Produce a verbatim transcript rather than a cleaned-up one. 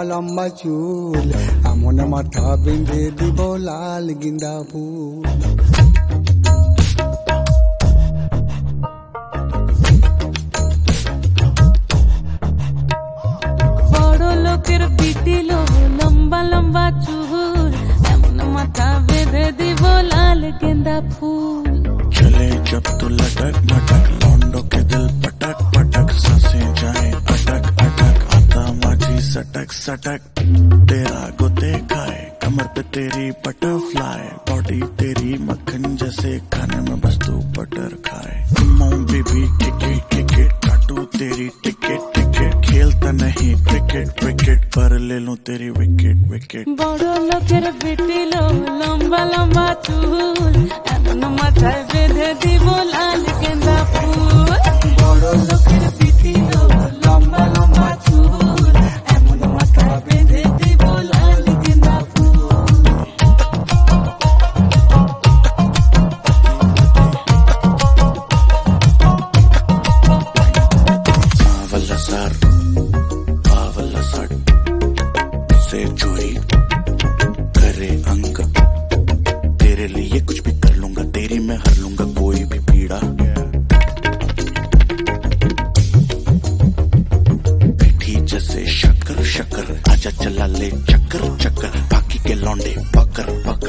লম্বা লম্বা চুল, এমন মাথা বেঁধে দিব লাল গেন্দা ফুল। বড় লোকের বিটিল লম্বা লম্বা চুল, এমন মাথা বেঁধে দিব লাল গেন্দা ফুল। चले जब तू लटक मटक, लौंडों के दिल पटक पटक, सांसें जाए अटक अटक, आता माझी सटक सटक। तेरा गुते खाए कमर पे तेरी बटरफ्लाई, बॉडी तेरी मक्खन जैसे खाने में बस तू बटर खाए। बेबी टिकट टिकट काटू तेरी टिकट टिकट, खेलता नहीं क्रिकेट विकेट, पर ले लूं तेरी विकेट विकेट। বড় লোকের বিটিল লম্বা লম্বা চুল, এমন মাথায় বেঁধে দিব লাল গেন্দা ফুল। বড় লোকের বিটিল লম্বা লম্বা চুল, এমন মাথা বেঁধে দিব লাল গেন্দা ফুল। सावला सर बावला सट से चोरी करे अंक, तेरे लिए कुछ भी कर लूंगा, तेरी मैं हर लूंगा कोई भी पीड़ा। पीठी जैसे शक्कर शक्कर, आजा चला ले चक्कर चक्कर, बाकी के लौंडे पकड़ पकड़।